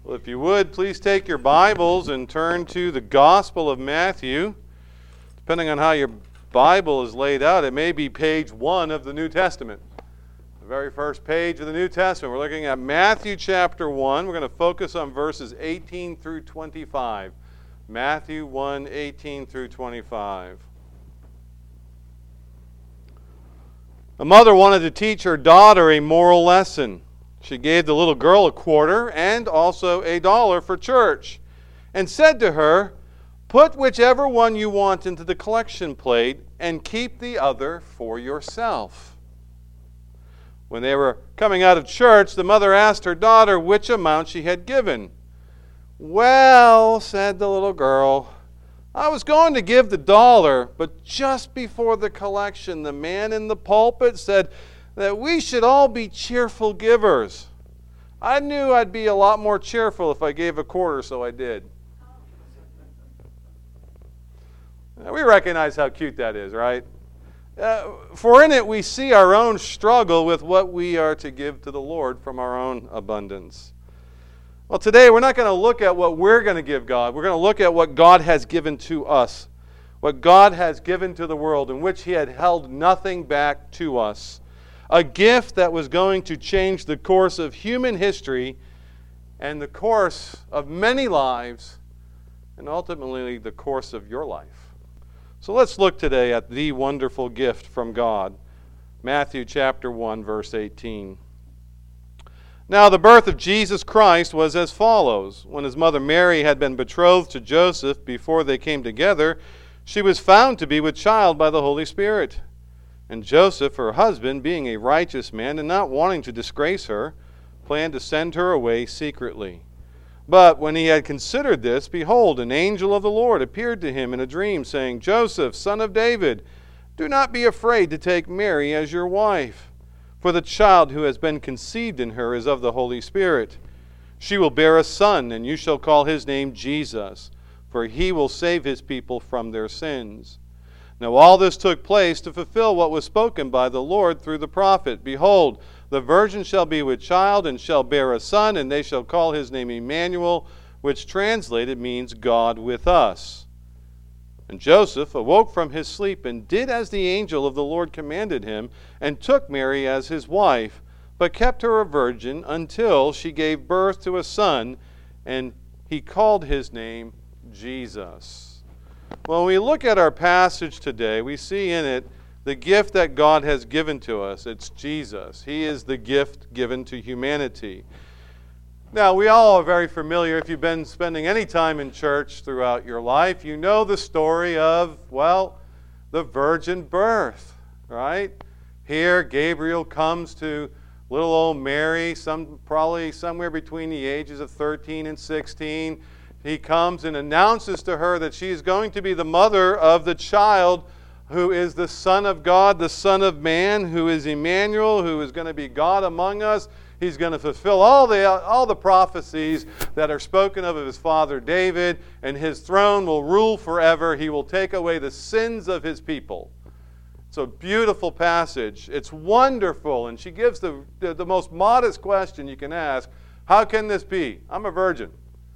Well, if you would, please take your Bibles and turn to the Gospel of Matthew. Depending on how your Bible is laid out, it may be page 1 of the New Testament. The very first page of the New Testament. We're looking at Matthew chapter 1. We're going to focus on verses 18 through 25. Matthew 1, 18 through 25. A mother wanted to teach her daughter a moral lesson. She gave the little girl a quarter and also $1 for church, and said to her, "Put whichever one you want into the collection plate and keep the other for yourself." When they were coming out of church, the mother asked her daughter which amount she had given. "Well," said the little girl, "I was going to give the $1, but just before the collection, the man in the pulpit said that we should all be cheerful givers. I knew I'd be a lot more cheerful if I gave a quarter, so I did." Now, we recognize how cute that is, right? For in it we see our own struggle with what we are to give to the Lord from our own abundance. Well, today we're not going to look at what we're going to give God. We're going to look at what God has given to us, what God has given to the world, in which He had held nothing back to us. A gift that was going to change the course of human history and the course of many lives and ultimately the course of your life. So let's look today at the wonderful gift from God. Matthew chapter 1, verse 18. Now the birth of Jesus Christ was as follows. When his mother Mary had been betrothed to Joseph before they came together, she was found to be with child by the Holy Spirit. And Joseph, her husband, being a righteous man and not wanting to disgrace her, planned to send her away secretly. But when he had considered this, behold, an angel of the Lord appeared to him in a dream, saying, "Joseph, son of David, do not be afraid to take Mary as your wife, for the child who has been conceived in her is of the Holy Spirit. She will bear a son, and you shall call his name Jesus, for he will save his people from their sins." Now all this took place to fulfill what was spoken by the Lord through the prophet. "Behold, the virgin shall be with child and shall bear a son, and they shall call his name Emmanuel," which translated means God with us. And Joseph awoke from his sleep and did as the angel of the Lord commanded him, and took Mary as his wife, but kept her a virgin until she gave birth to a son, and he called his name Jesus. When we look at our passage today, we see in it the gift that God has given to us. It's Jesus. He is the gift given to humanity. Now, we all are very familiar, if you've been spending any time in church throughout your life, you know the story of, well, the virgin birth, right? Here, Gabriel comes to little old Mary, probably somewhere between the ages of 13 and 16. He comes and announces to her that she is going to be the mother of the child who is the Son of God, the Son of Man, who is Emmanuel, who is going to be God among us. He's going to fulfill all the prophecies that are spoken of his father David, and his throne will rule forever. He will take away the sins of his people. It's a beautiful passage. It's wonderful, and she gives the most modest question you can ask. How can this be? I'm a virgin.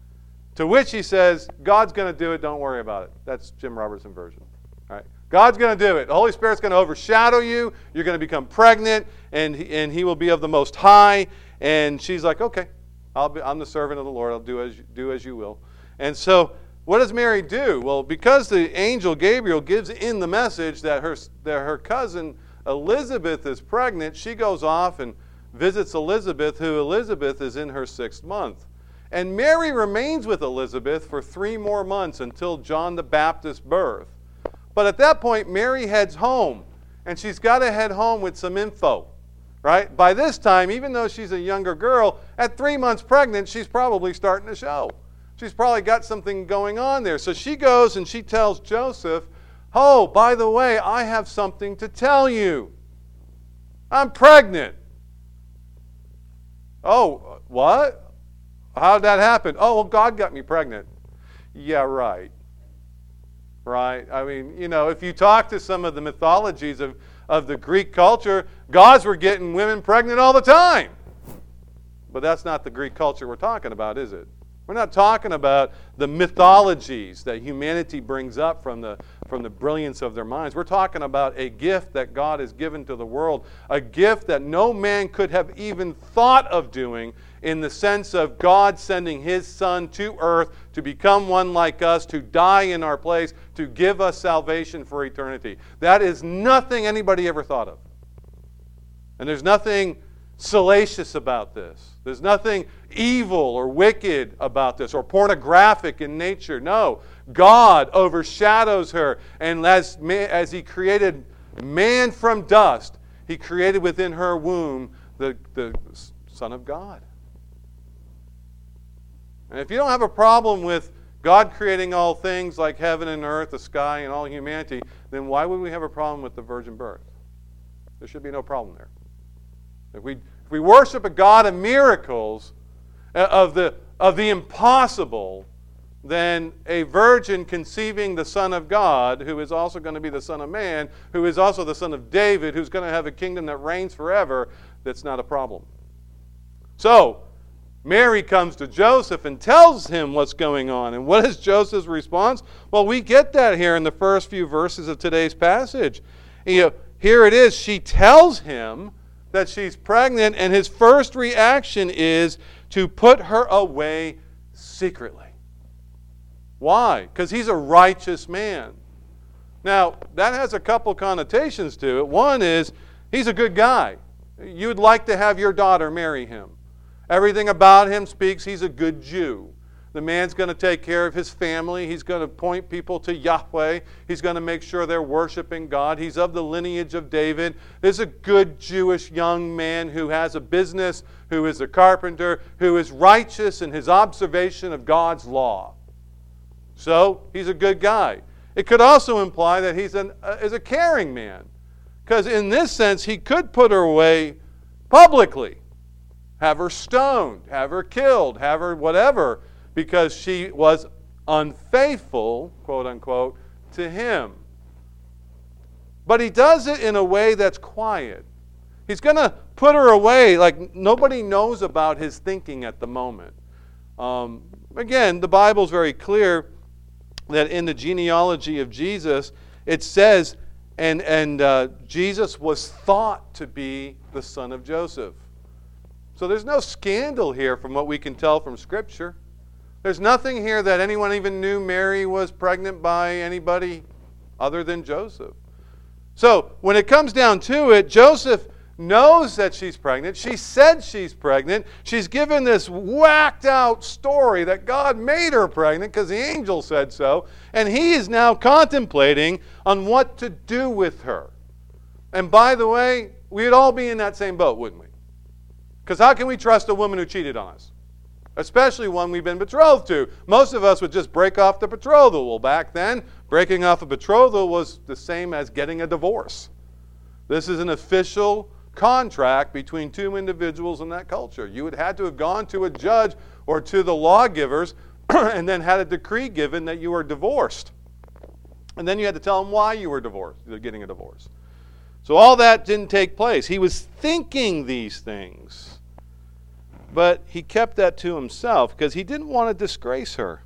To which he says, God's going to do it, don't worry about it. That's Jim Robertson version. All right? God's going to do it. The Holy Spirit's going to overshadow you. You're going to become pregnant, and he will be of the Most High. And she's like, okay, I'm the servant of the Lord. I'll do as you will. And so what does Mary do? Well, because the angel Gabriel gives in the message that her cousin Elizabeth is pregnant, she goes off and visits Elizabeth, who Elizabeth is in her 6th month. And Mary remains with Elizabeth for 3 more months until John the Baptist's birth. But at that point, Mary heads home, and she's got to head home with some info, right? By this time, even though she's a younger girl, at 3 months pregnant, she's probably starting to show. She's probably got something going on there. So she goes and she tells Joseph, "Oh, by the way, I have something to tell you. I'm pregnant." "Oh, what? How'd that happen?" "Oh, well, God got me pregnant." Yeah, right. Right? I mean, if you talk to some of the mythologies of the Greek culture, gods were getting women pregnant all the time. But that's not the Greek culture we're talking about, is it? We're not talking about the mythologies that humanity brings up from the brilliance of their minds. We're talking about a gift that God has given to the world, a gift that no man could have even thought of doing, in the sense of God sending His Son to earth to become one like us, to die in our place, to give us salvation for eternity. That is nothing anybody ever thought of. And there's nothing salacious about this. There's nothing evil or wicked about this or pornographic in nature. No, God overshadows her. And as He created man from dust, He created within her womb the Son of God. And if you don't have a problem with God creating all things like heaven and earth, the sky, and all humanity, then why would we have a problem with the virgin birth? There should be no problem there. If we worship a God of miracles, of the impossible, then a virgin conceiving the Son of God, who is also going to be the Son of Man, who is also the Son of David, who's going to have a kingdom that reigns forever, that's not a problem. So, Mary comes to Joseph and tells him what's going on. And what is Joseph's response? Well, we get that here in the first few verses of today's passage. Here it is. She tells him that she's pregnant, and his first reaction is to put her away secretly. Why? Because he's a righteous man. Now, that has a couple connotations to it. One is, he's a good guy. You'd like to have your daughter marry him. Everything about him speaks he's a good Jew. The man's going to take care of his family. He's going to point people to Yahweh. He's going to make sure they're worshiping God. He's of the lineage of David. There's a good Jewish young man who has a business, who is a carpenter, who is righteous in his observation of God's law. So, he's a good guy. It could also imply that he's a caring man. Because in this sense, he could put her away publicly. Have her stoned, have her killed, have her whatever, because she was unfaithful, quote unquote, to him. But he does it in a way that's quiet. He's going to put her away like nobody knows about his thinking at the moment. Again, the Bible's very clear that in the genealogy of Jesus, it says, and Jesus was thought to be the son of Joseph. So there's no scandal here from what we can tell from Scripture. There's nothing here that anyone even knew Mary was pregnant by anybody other than Joseph. So when it comes down to it, Joseph knows that she's pregnant. She said she's pregnant. She's given this whacked out story that God made her pregnant because the angel said so. And he is now contemplating on what to do with her. And by the way, we'd all be in that same boat, wouldn't we? Because how can we trust a woman who cheated on us? Especially one we've been betrothed to. Most of us would just break off the betrothal. Well, back then, breaking off a betrothal was the same as getting a divorce. This is an official contract between two individuals in that culture. You would have to have gone to a judge or to the lawgivers and then had a decree given that you were divorced. And then you had to tell them why you were divorced, getting a divorce. So all that didn't take place. He was thinking these things. But he kept that to himself because he didn't want to disgrace her.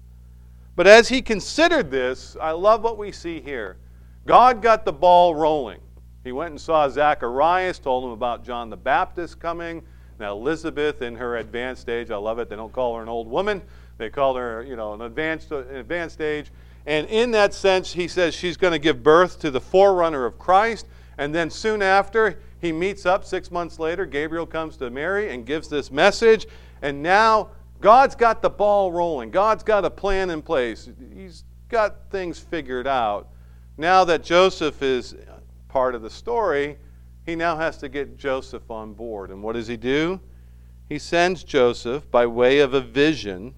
But as he considered this, I love what we see here. God got the ball rolling. He went and saw Zacharias, told him about John the Baptist coming. Now Elizabeth in her advanced age, I love it, they don't call her an old woman. They call her, an advanced age. And in that sense, he says she's going to give birth to the forerunner of Christ. And then soon after, he meets up 6 months later. Gabriel comes to Mary and gives this message. And now God's got the ball rolling. God's got a plan in place. He's got things figured out. Now that Joseph is part of the story, he now has to get Joseph on board. And what does he do? He sends Joseph by way of a vision.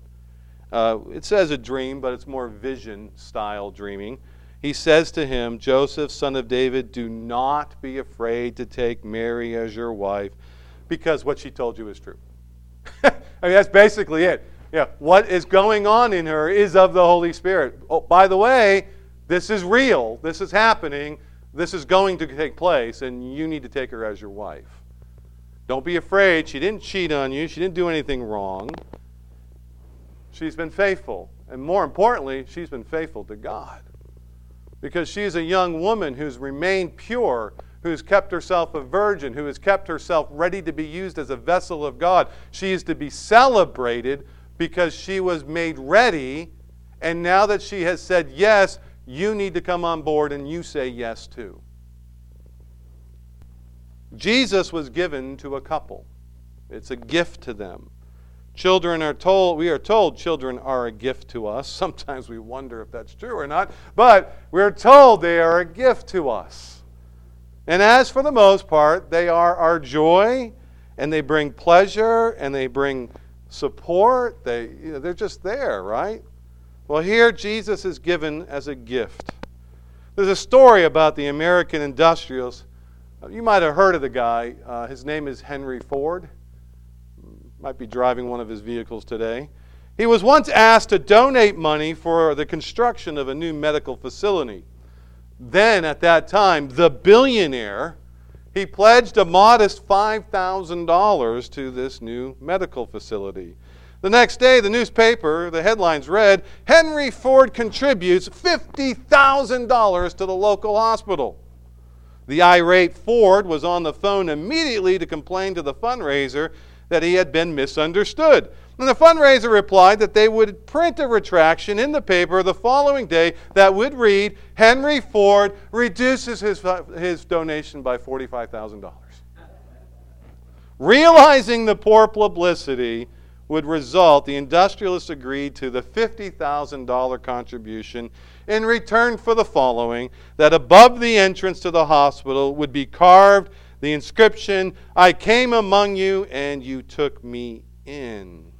It says a dream, but it's more vision-style dreaming. He says to him, Joseph, son of David, do not be afraid to take Mary as your wife, because what she told you is true. I mean, that's basically it. What is going on in her is of the Holy Spirit. Oh, by the way, this is real. This is happening. This is going to take place, and you need to take her as your wife. Don't be afraid. She didn't cheat on you. She didn't do anything wrong. She's been faithful. And more importantly, she's been faithful to God. Because she's a young woman who's remained pure, who's kept herself a virgin, who has kept herself ready to be used as a vessel of God. She is to be celebrated because she was made ready, and now that she has said yes, you need to come on board and you say yes too. Jesus was given to a couple. It's a gift to them. We are told children are a gift to us. Sometimes we wonder if that's true or not, but we're told they are a gift to us. And as for the most part, they are our joy, and they bring pleasure, and they bring support. They're just there, right? Well, here Jesus is given as a gift. There's a story about the American industrialist. You might have heard of the guy. His name is Henry Ford. Might be driving one of his vehicles today. He was once asked to donate money for the construction of a new medical facility. Then, at that time, the billionaire, he pledged a modest $5,000 to this new medical facility. The next day, the newspaper, the headlines read, Henry Ford contributes $50,000 to the local hospital. The irate Ford was on the phone immediately to complain to the fundraiser that he had been misunderstood. And the fundraiser replied that they would print a retraction in the paper the following day that would read, Henry Ford reduces his donation by $45,000. Realizing the poor publicity would result, the industrialists agreed to the $50,000 contribution in return for the following, that above the entrance to the hospital would be carved the inscription, I came among you and you took me in.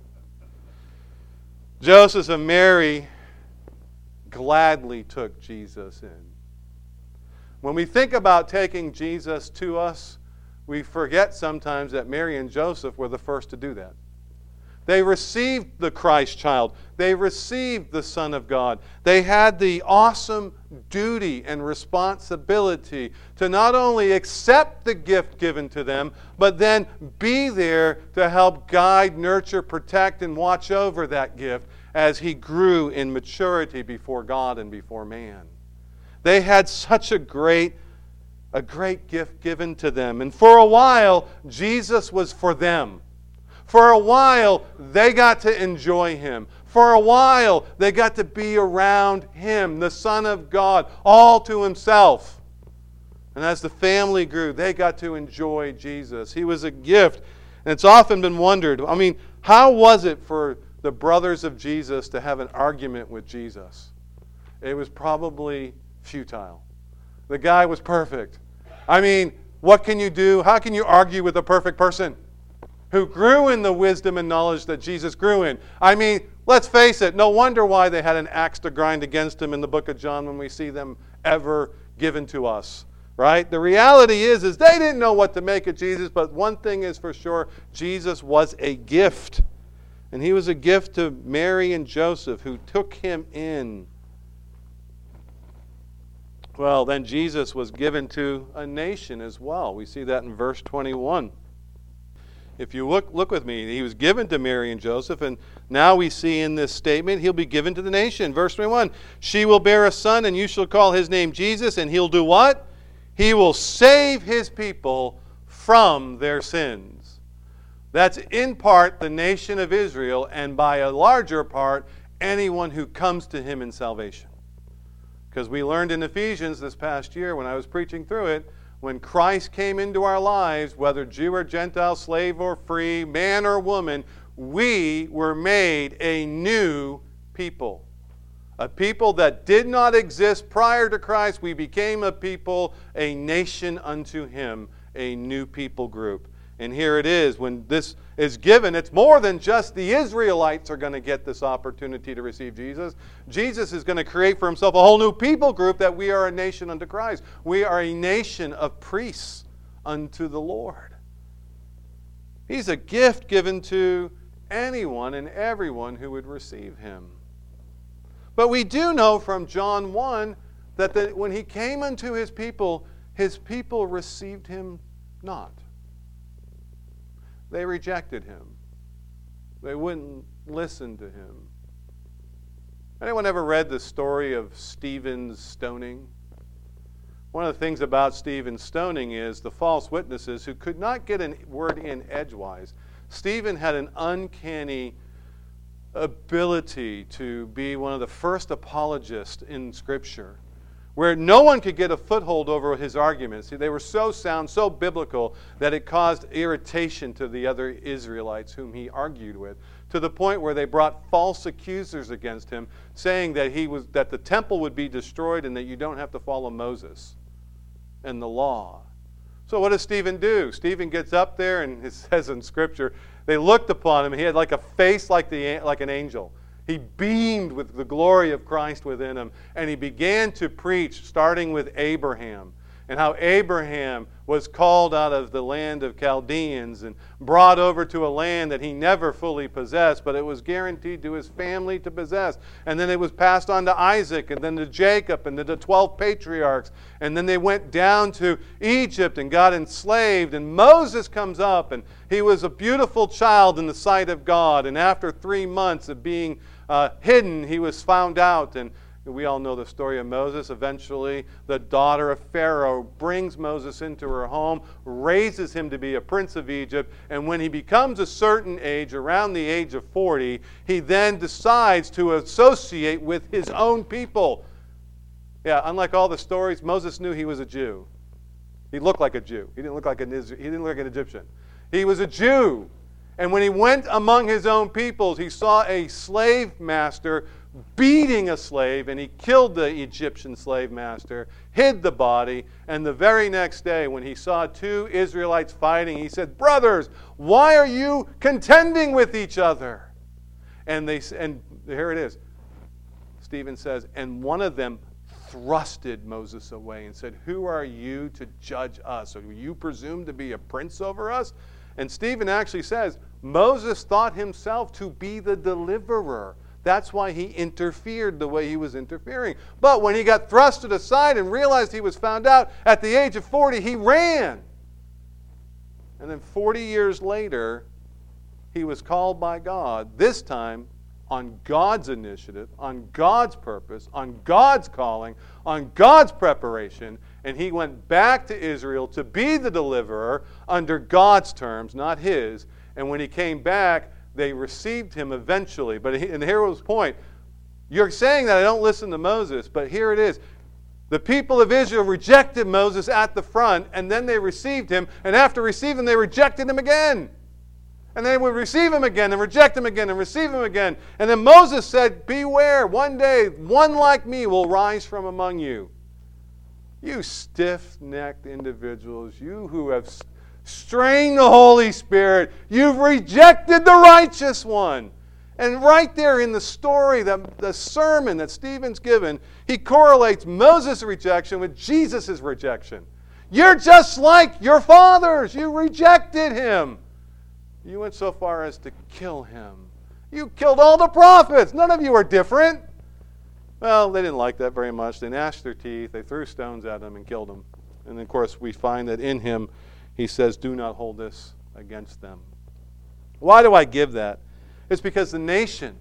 Joseph and Mary gladly took Jesus in. When we think about taking Jesus to us, we forget sometimes that Mary and Joseph were the first to do that. They received the Christ child. They received the Son of God. They had the awesome duty and responsibility to not only accept the gift given to them, but then be there to help guide, nurture, protect, and watch over that gift as he grew in maturity before God and before man. They had such a great gift given to them. And for a while, Jesus was for them. For a while, they got to enjoy him. For a while, they got to be around him, the Son of God, all to himself. And as the family grew, they got to enjoy Jesus. He was a gift. And it's often been wondered, how was it for the brothers of Jesus to have an argument with Jesus? It was probably futile. The guy was perfect. What can you do? How can you argue with a perfect person who grew in the wisdom and knowledge that Jesus grew in? Let's face it, no wonder why they had an axe to grind against him in the book of John when we see them ever given to us, right? The reality is they didn't know what to make of Jesus, but one thing is for sure, Jesus was a gift. And he was a gift to Mary and Joseph, who took him in. Well, then Jesus was given to a nation as well. We see that in verse 21. If you look with me, he was given to Mary and Joseph, and now we see in this statement, he'll be given to the nation. Verse 21, she will bear a son, and you shall call his name Jesus, and he'll do what? He will save his people from their sins. That's in part the nation of Israel, and by a larger part, anyone who comes to him in salvation. Because we learned in Ephesians this past year when I was preaching through it, when Christ came into our lives, whether Jew or Gentile, slave or free, man or woman, we were made a new people. A people that did not exist prior to Christ. We became a people, a nation unto him, a new people group. And here it is, when this is given, it's more than just the Israelites are going to get this opportunity to receive Jesus. Jesus is going to create for himself a whole new people group that we are a nation unto Christ. We are a nation of priests unto the Lord. He's a gift given to anyone and everyone who would receive him. But we do know from John 1 that when he came unto his people received him not. They rejected him. They wouldn't listen to him. Anyone ever read the story of Stephen's stoning? One of the things about Stephen's stoning is the false witnesses who could not get a word in edgewise. Stephen had an uncanny ability to be one of the first apologists in Scripture, where no one could get a foothold over his arguments. See, they were so sound, so biblical, that it caused irritation to the other Israelites whom he argued with, to the point where they brought false accusers against him, saying that that the temple would be destroyed and that you don't have to follow Moses and the law. So what does Stephen do? Stephen gets up there, and it says in Scripture, they looked upon him. He had like a face like an angel. He beamed with the glory of Christ within him, and he began to preach, starting with Abraham, and how Abraham was called out of the land of Chaldeans and brought over to a land that he never fully possessed, but it was guaranteed to his family to possess. And then it was passed on to Isaac, and then to Jacob, and to the 12 patriarchs. And then they went down to Egypt and got enslaved. And Moses comes up, and he was a beautiful child in the sight of God. And after 3 months of being hidden, he was found out. And we all know the story of Moses. Eventually, the daughter of Pharaoh brings Moses into her home, raises him to be a prince of Egypt, and when he becomes a certain age, around the age of 40, he then decides to associate with his own people. Yeah, unlike all the stories, Moses knew he was a Jew. He looked like a Jew. He didn't look like an Egyptian. He was a Jew. And when he went among his own peoples, he saw a slave master beating a slave, and he killed the Egyptian slave master, hid the body, and the very next day when he saw 2 Israelites fighting, he said, "Brothers, why are you contending with each other?" And here it is. Stephen says, and one of them thrusted Moses away and said, "Who are you to judge us? Or do you presume to be a prince over us?" And Stephen actually says, Moses thought himself to be the deliverer. That's why he interfered the way he was interfering. But when he got thrusted aside and realized he was found out, at the age of 40, he ran. And then 40 years later, he was called by God, this time on God's initiative, on God's purpose, on God's calling, on God's preparation, and he went back to Israel to be the deliverer under God's terms, not his. And when he came back, they received him eventually. And here was the point. You're saying that I don't listen to Moses, but here it is. The people of Israel rejected Moses at the front, and then they received him, and after receiving him, they rejected him again. And they would receive him again, and reject him again, and receive him again. And then Moses said, "Beware, one day one like me will rise from among you." You stiff-necked individuals, you who have strain the Holy Spirit. You've rejected the righteous one. And right there in the story, the sermon that Stephen's given, he correlates Moses' rejection with Jesus' rejection. You're just like your fathers. You rejected him. You went so far as to kill him. You killed all the prophets. None of you are different. Well, they didn't like that very much. They gnashed their teeth. They threw stones at him and killed him. And of course, we find that in him, he says, "Do not hold this against them." Why do I give that? It's because the nation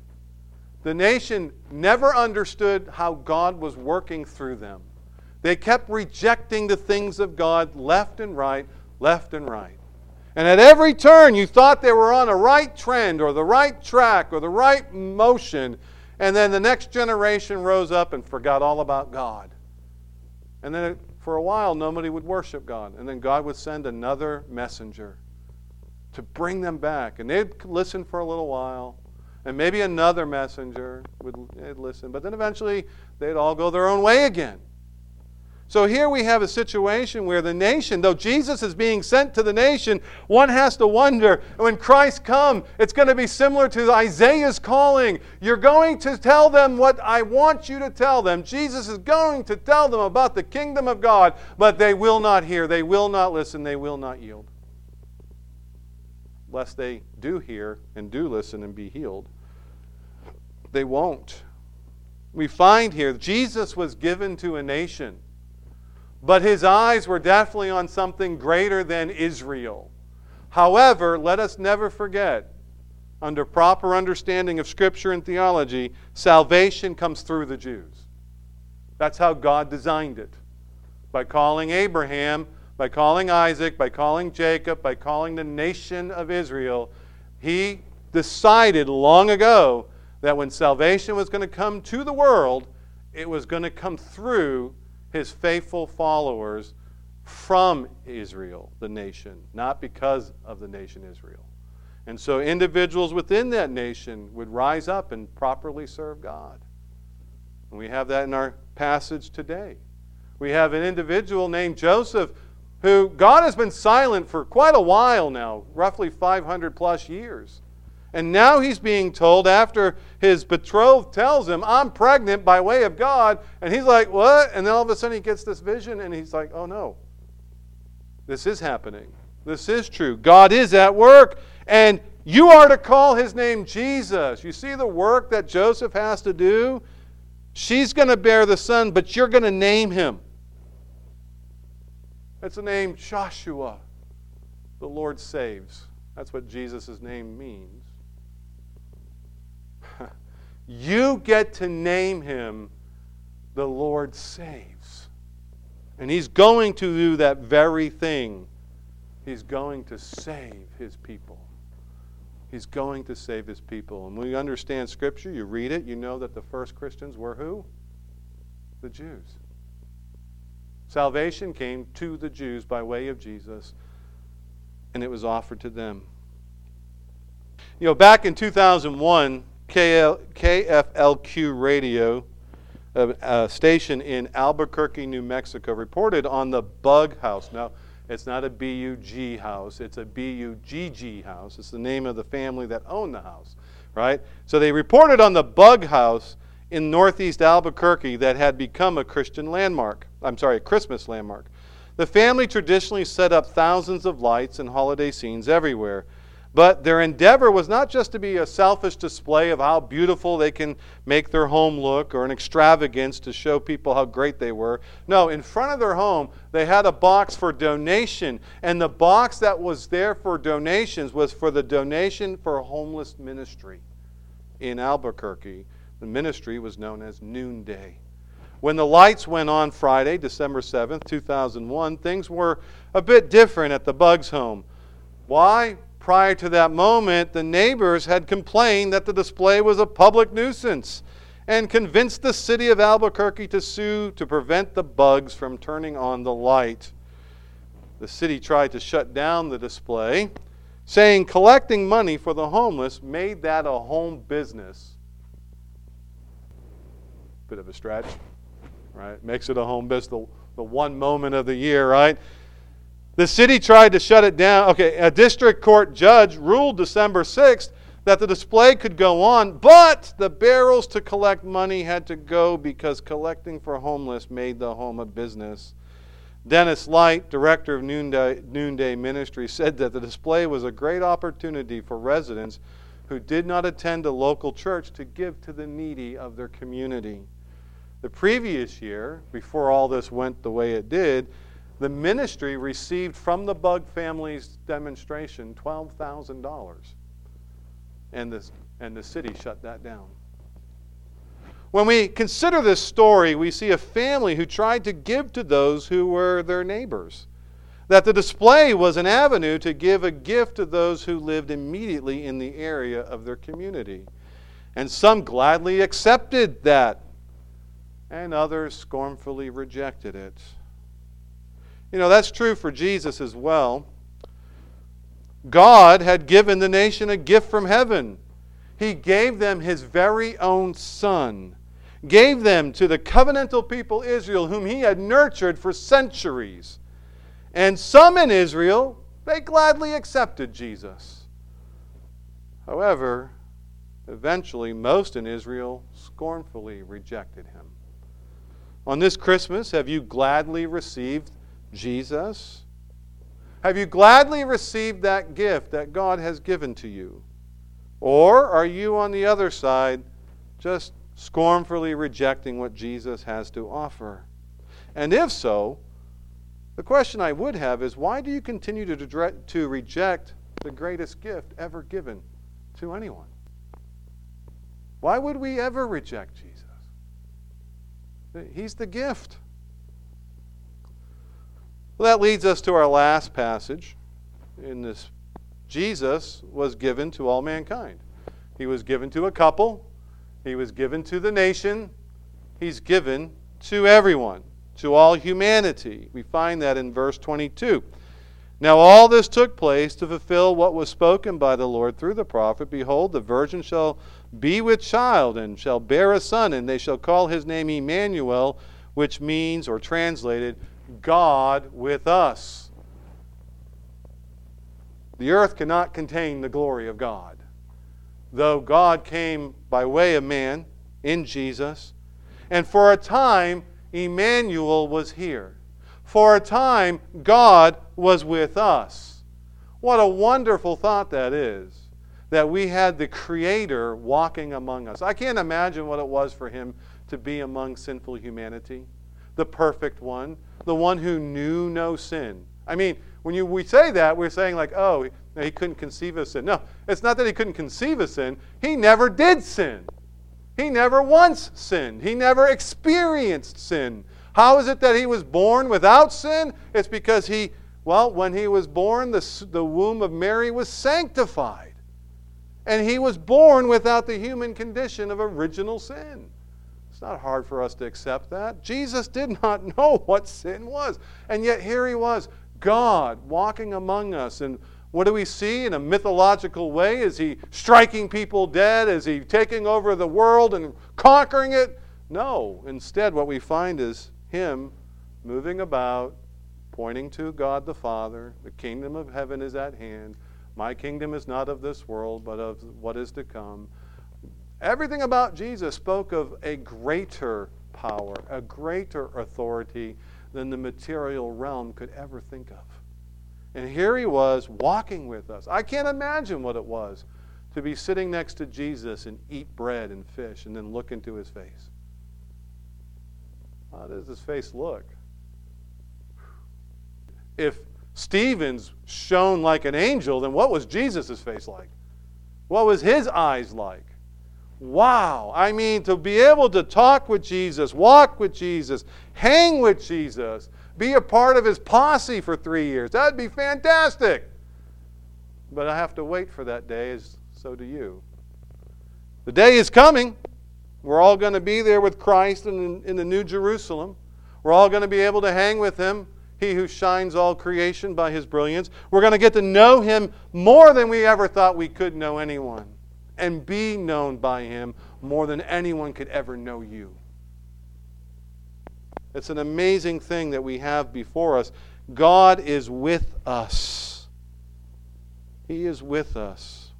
never understood how God was working through them. They kept rejecting the things of God left and right, left and right. And at every turn, you thought they were on a right trend or the right track or the right motion, and then the next generation rose up and forgot all about God. And then for a while, nobody would worship God. And then God would send another messenger to bring them back. And they'd listen for a little while. And maybe another messenger would listen. But then eventually, they'd all go their own way again. So here we have a situation where the nation, though Jesus is being sent to the nation, one has to wonder, when Christ comes, it's going to be similar to Isaiah's calling. You're going to tell them what I want you to tell them. Jesus is going to tell them about the kingdom of God, but they will not hear, they will not listen, they will not yield. Lest they do hear and do listen and be healed. They won't. We find here, Jesus was given to a nation. But his eyes were definitely on something greater than Israel. However, let us never forget under proper understanding of Scripture and theology, salvation comes through the Jews. That's how God designed it. By calling Abraham, by calling Isaac, by calling Jacob, by calling the nation of Israel, He decided long ago that when salvation was going to come to the world, it was going to come through His faithful followers from Israel, the nation, not because of the nation Israel. And so individuals within that nation would rise up and properly serve God. And we have that in our passage today. We have an individual named Joseph who God has been silent for quite a while now, roughly 500 plus years. And now he's being told, after his betrothed tells him, I'm pregnant by way of God. And he's like, what? And then all of a sudden he gets this vision and he's like, oh no. This is happening. This is true. God is at work. And you are to call His name Jesus. You see the work that Joseph has to do? She's going to bear the son, but you're going to name him. It's the name Joshua. The Lord saves. That's what Jesus' name means. You get to name him the Lord saves. And He's going to do that very thing. He's going to save His people. He's going to save His people. And when you understand Scripture, you read it, you know that the first Christians were who? The Jews. Salvation came to the Jews by way of Jesus, and it was offered to them. You know, back in 2001, KFLQ Radio, a station in Albuquerque, New Mexico, reported on the Bug House. Now, it's not a B-U-G house. It's a B-U-G-G house. It's the name of the family that owned the house, right? So they reported on the Bug House in northeast Albuquerque that had become a Christian landmark. A Christmas landmark. The family traditionally set up thousands of lights and holiday scenes everywhere. But their endeavor was not just to be a selfish display of how beautiful they can make their home look or an extravagance to show people how great they were. No, in front of their home, they had a box for donation. And the box that was there for donations was for the donation for a homeless ministry in Albuquerque. The ministry was known as Noonday. When the lights went on Friday, December 7th, 2001, things were a bit different at the Bugs home. Why? Prior to that moment, the neighbors had complained that the display was a public nuisance and convinced the city of Albuquerque to sue to prevent the Bugs from turning on the light. The city tried to shut down the display, saying collecting money for the homeless made that a home business. Bit of a stretch, right? Makes it a home business, the one moment of the year, right? The city tried to shut it down. Okay, a district court judge ruled December 6th that the display could go on, but the barrels to collect money had to go because collecting for homeless made the home a business. Dennis Light, director of Noonday Ministry, said that the display was a great opportunity for residents who did not attend a local church to give to the needy of their community. The previous year, before all this went the way it did, the ministry received from the Bug family's demonstration $12,000. And the city shut that down. When we consider this story, we see a family who tried to give to those who were their neighbors. That the display was an avenue to give a gift to those who lived immediately in the area of their community. And some gladly accepted that, and others scornfully rejected it. You know, that's true for Jesus as well. God had given the nation a gift from heaven. He gave them His very own Son. Gave them to the covenantal people Israel, whom He had nurtured for centuries. And some in Israel, they gladly accepted Jesus. However, eventually most in Israel scornfully rejected Him. On this Christmas, have you gladly received Jesus? Have you gladly received that gift that God has given to you? Or are you on the other side just scornfully rejecting what Jesus has to offer? And if so, the question I would have is, why do you continue to reject the greatest gift ever given to anyone. Why would we ever reject Jesus? He's the gift. Well, that leads us to our last passage in this. Jesus was given to all mankind. He was given to a couple. He was given to the nation. He's given to everyone, to all humanity. We find that in verse 22. Now all this took place to fulfill what was spoken by the Lord through the prophet. Behold, the virgin shall be with child and shall bear a son, and they shall call his name Emmanuel, which means, or translated, God with us. The earth cannot contain the glory of God. Though God came by way of man in Jesus, and for a time Emmanuel was here. For a time God was with us. What a wonderful thought that is, that we had the Creator walking among us. I can't imagine what it was for him to be among sinful humanity, the perfect one, the one who knew no sin. I mean, when we say that, we're saying like, oh, he couldn't conceive of sin. No, it's not that he couldn't conceive of sin. He never did sin. He never once sinned. He never experienced sin. How is it that he was born without sin? It's because when he was born, the womb of Mary was sanctified. And he was born without the human condition of original sin. It's not hard for us to accept that. Jesus did not know what sin was. And yet here he was, God walking among us. And what do we see in a mythological way? Is he striking people dead? Is he taking over the world and conquering it? No. Instead, what we find is him moving about, pointing to God the Father. The kingdom of heaven is at hand. My kingdom is not of this world, but of what is to come. Everything about Jesus spoke of a greater power, a greater authority than the material realm could ever think of. And here he was walking with us. I can't imagine what it was to be sitting next to Jesus and eat bread and fish and then look into his face. How does his face look? If Stephen's shone like an angel, then what was Jesus' face like? What was his eyes like? Wow. I mean, to be able to talk with Jesus, walk with Jesus, hang with Jesus, be a part of his posse for 3 years, that would be fantastic. But I have to wait for that day, as so do you. The day is coming. We're all going to be there with Christ in the New Jerusalem. We're all going to be able to hang with him, he who shines all creation by his brilliance. We're going to get to know him more than we ever thought we could know anyone, and be known by him more than anyone could ever know you. It's an amazing thing that we have before us. God is with us. He is with us.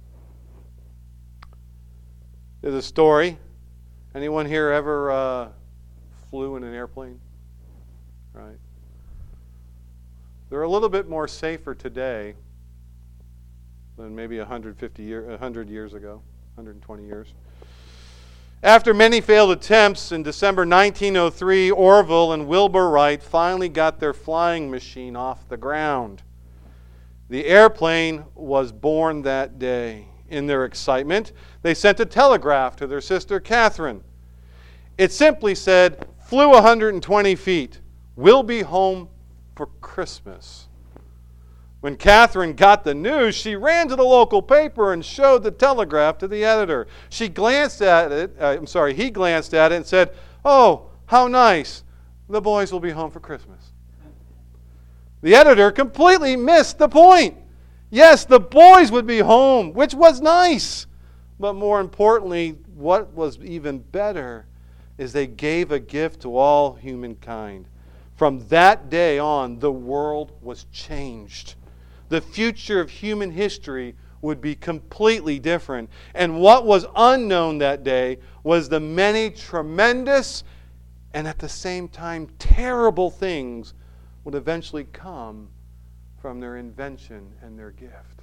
There's a story. Anyone here ever flew in an airplane? Right. They're a little bit more safer today than maybe 100 years ago, 120 years. After many failed attempts, in December 1903, Orville and Wilbur Wright finally got their flying machine off the ground. The airplane was born that day. In their excitement, they sent a telegraph to their sister Catherine. It simply said, "Flew 120 feet. We'll be home for Christmas." When Catherine got the news, she ran to the local paper and showed the telegraph to the editor. He glanced at it and said, "Oh, how nice. The boys will be home for Christmas." The editor completely missed the point. Yes, the boys would be home, which was nice. But more importantly, what was even better is they gave a gift to all humankind. From that day on, the world was changed. The future of human history would be completely different. And what was unknown that day was the many tremendous and at the same time terrible things would eventually come from their invention and their gift.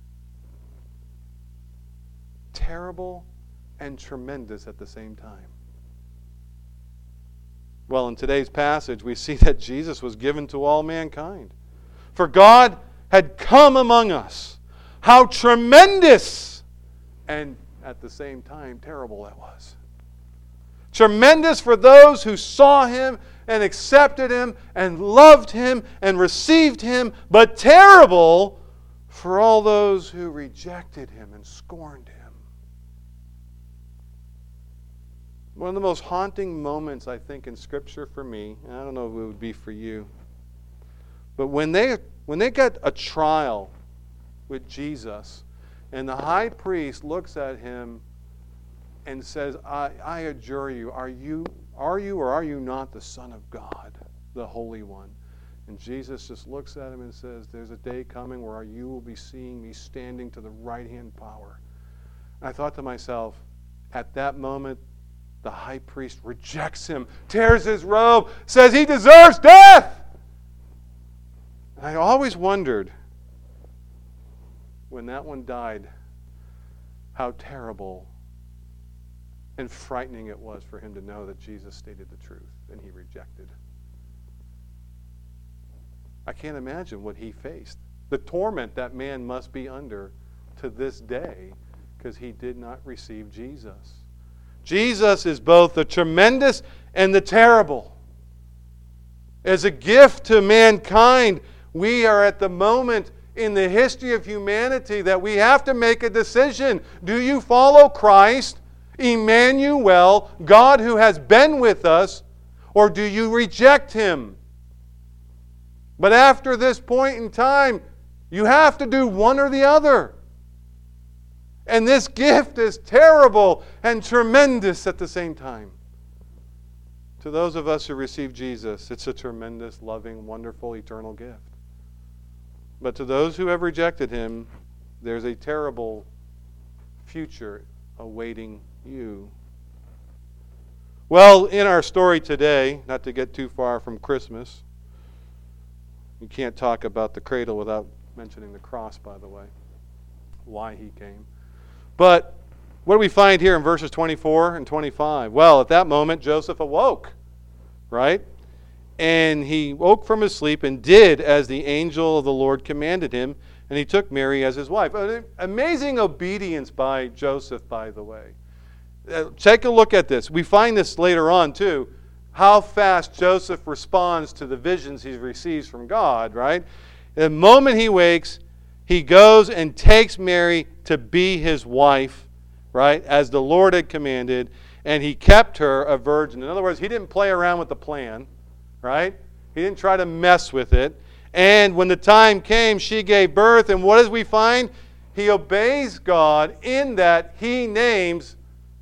Terrible and tremendous at the same time. Well, in today's passage, we see that Jesus was given to all mankind. For God had come among us. How tremendous and at the same time, terrible that was. Tremendous for those who saw him and accepted him and loved him and received him, but terrible for all those who rejected him and scorned him. One of the most haunting moments, I think, in Scripture for me, and I don't know if it would be for you, but when they got a trial with Jesus, and the high priest looks at him and says, I adjure you, are you or are you not the Son of God, the Holy One? And Jesus just looks at him and says, there's a day coming where you will be seeing me standing to the right-hand power. And I thought to myself, at that moment, the high priest rejects him, tears his robe, says he deserves death. And I always wondered, when that one died, how terrible and frightening it was for him to know that Jesus stated the truth and he rejected. I can't imagine what he faced. The torment that man must be under to this day because he did not receive Jesus. Jesus is both the tremendous and the terrible. As a gift to mankind, we are at the moment in the history of humanity that we have to make a decision. Do you follow Christ, Emmanuel, God who has been with us, or do you reject him? But after this point in time, you have to do one or the other. And this gift is terrible and tremendous at the same time. To those of us who receive Jesus, it's a tremendous, loving, wonderful, eternal gift. But to those who have rejected him, there's a terrible future awaiting you. Well, in our story today, not to get too far from Christmas, you can't talk about the cradle without mentioning the cross, by the way, why he came. But what do we find here in verses 24 and 25? Well, at that moment, Joseph awoke, right? And he woke from his sleep and did as the angel of the Lord commanded him, and he took Mary as his wife. Amazing obedience by Joseph, by the way. Take a look at this. We find this later on, too, how fast Joseph responds to the visions he receives from God, right? The moment he wakes, he goes and takes Mary to be his wife, right, as the Lord had commanded, and he kept her a virgin. In other words, he didn't play around with the plan, right? He didn't try to mess with it. And when the time came, she gave birth, and what does we find? He obeys God in that he names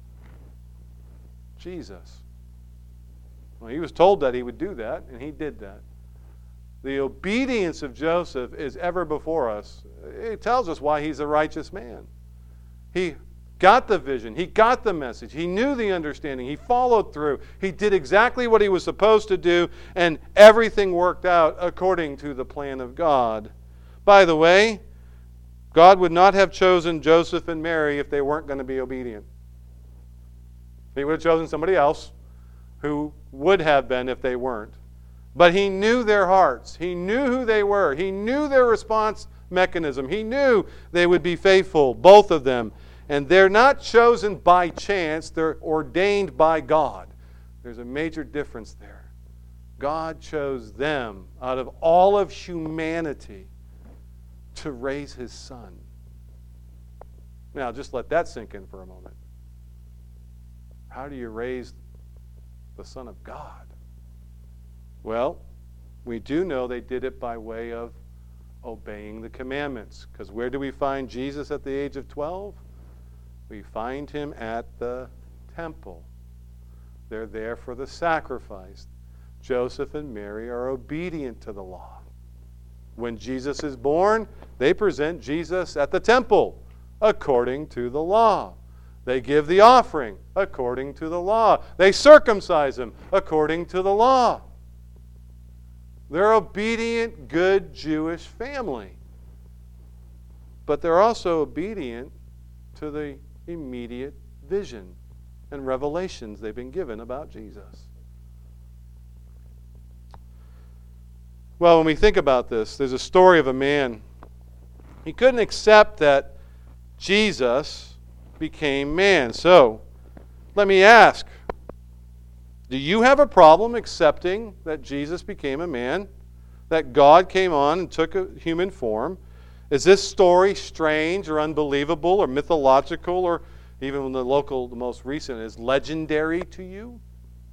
Jesus. Well, he was told that he would do that, and he did that. The obedience of Joseph is ever before us. It tells us why he's a righteous man. He got the vision. He got the message. He knew the understanding. He followed through. He did exactly what he was supposed to do, and everything worked out according to the plan of God. By the way, God would not have chosen Joseph and Mary if they weren't going to be obedient. He would have chosen somebody else who would have been if they weren't. But he knew their hearts. He knew who they were. He knew their response mechanism. He knew they would be faithful, both of them. And they're not chosen by chance. They're ordained by God. There's a major difference there. God chose them out of all of humanity to raise his son. Now, just let that sink in for a moment. How do you raise the Son of God? Well, we do know they did it by way of obeying the commandments. Because where do we find Jesus at the age of 12? We find him at the temple. They're there for the sacrifice. Joseph and Mary are obedient to the law. When Jesus is born, they present Jesus at the temple according to the law. They give the offering according to the law. They circumcise him according to the law. They're obedient, good Jewish family. But they're also obedient to the immediate vision and revelations they've been given about Jesus. Well, when we think about this, there's a story of a man. He couldn't accept that Jesus became man. So, let me ask, do you have a problem accepting that Jesus became a man? That God came on and took a human form? Is this story strange or unbelievable or mythological, or even the most recent, is legendary to you?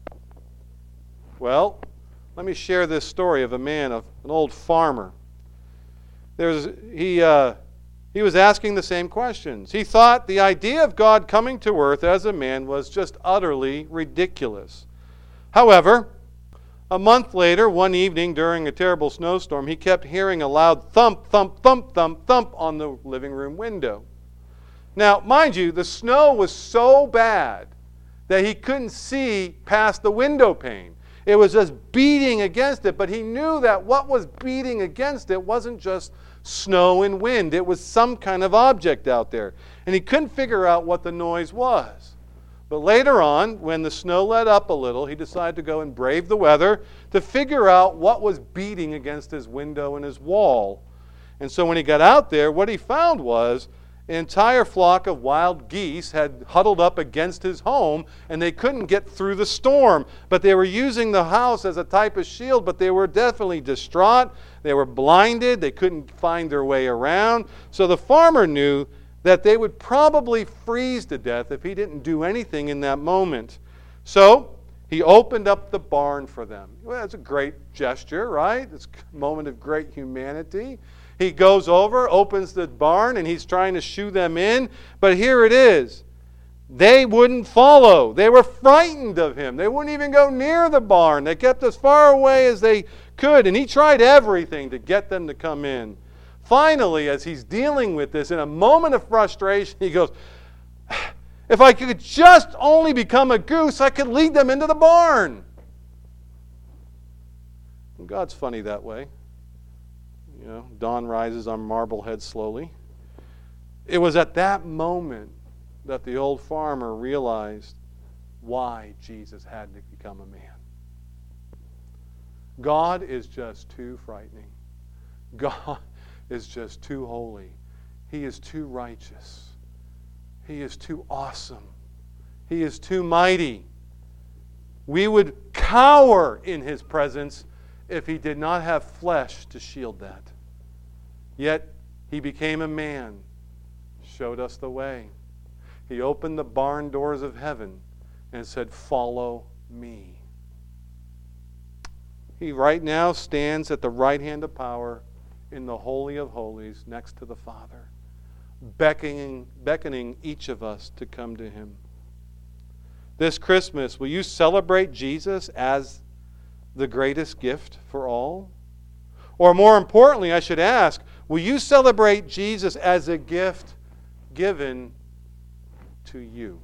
Well, let me share this story of a man, of an old farmer. He was asking the same questions. He thought the idea of God coming to earth as a man was just utterly ridiculous. However, a month later, one evening during a terrible snowstorm, he kept hearing a loud thump, thump, thump, thump, thump on the living room window. Now, mind you, the snow was so bad that he couldn't see past the window pane. It was just beating against it, but he knew that what was beating against it wasn't just snow and wind. It was some kind of object out there, and he couldn't figure out what the noise was. But later on, when the snow let up a little, he decided to go and brave the weather to figure out what was beating against his window and his wall. And so when he got out there, what he found was an entire flock of wild geese had huddled up against his home, and they couldn't get through the storm. But they were using the house as a type of shield, but they were definitely distraught. They were blinded. They couldn't find their way around. So the farmer knew that they would probably freeze to death if he didn't do anything in that moment. So he opened up the barn for them. Well, that's a great gesture, right? It's a moment of great humanity. He goes over, opens the barn, and he's trying to shoo them in. But here it is. They wouldn't follow. They were frightened of him. They wouldn't even go near the barn. They kept as far away as they could. And he tried everything to get them to come in. Finally, as he's dealing with this, in a moment of frustration, he goes, if I could just only become a goose, I could lead them into the barn. And God's funny that way. You know, dawn rises on Marblehead slowly. It was at that moment that the old farmer realized why Jesus had to become a man. God is just too frightening. God is just too holy. He is too righteous. He is too awesome. He is too mighty. We would cower in His presence if He did not have flesh to shield that. Yet He became a man, showed us the way. He opened the barn doors of heaven and said, "Follow me." He right now stands at the right hand of power in the Holy of Holies next to the Father, beckoning each of us to come to Him. This Christmas, will you celebrate Jesus as the greatest gift for all? Or more importantly, I should ask, will you celebrate Jesus as a gift given to you?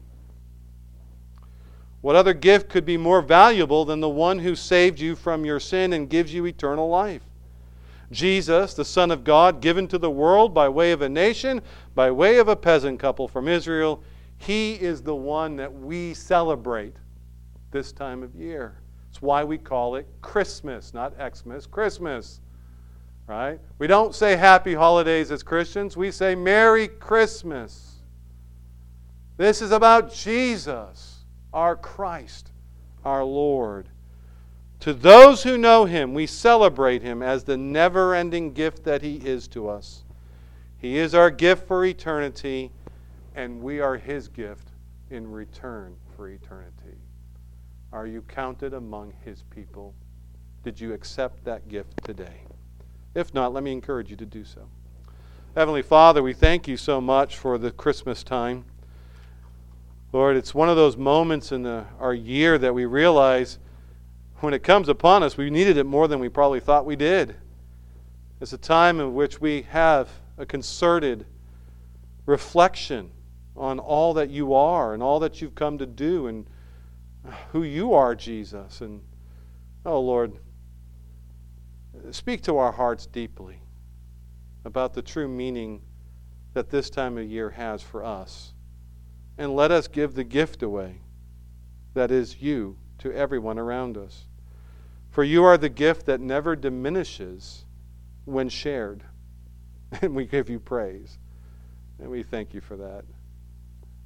What other gift could be more valuable than the one who saved you from your sin and gives you eternal life? Jesus, the Son of God, given to the world by way of a nation, by way of a peasant couple from Israel, He is the one that we celebrate this time of year. It's why we call it Christmas, not Xmas, Christmas. Right? We don't say happy holidays as Christians. We say Merry Christmas. This is about Jesus, our Christ, our Lord. To those who know Him, we celebrate Him as the never-ending gift that He is to us. He is our gift for eternity, and we are His gift in return for eternity. Are you counted among His people? Did you accept that gift today? If not, let me encourage you to do so. Heavenly Father, we thank You so much for the Christmas time. Lord, it's one of those moments in our year that we realize when it comes upon us, we needed it more than we probably thought we did. It's a time in which we have a concerted reflection on all that You are and all that You've come to do and who You are, Jesus. And, oh Lord, speak to our hearts deeply about the true meaning that this time of year has for us. And let us give the gift away that is You to everyone around us. For You are the gift that never diminishes when shared. And we give You praise. And we thank You for that.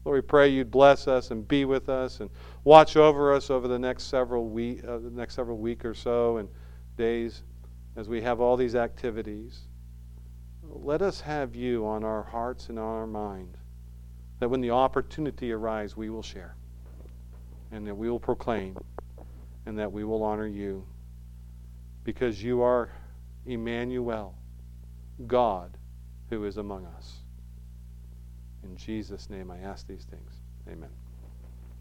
Lord, we pray you'd bless us and be with us and watch over us over the next several week or so and days as we have all these activities. Let us have you on our hearts and on our mind, that when the opportunity arises, we will share, and that we will proclaim, and that we will honor you, because you are Emmanuel, God who is among us. In Jesus' name I ask these things. Amen.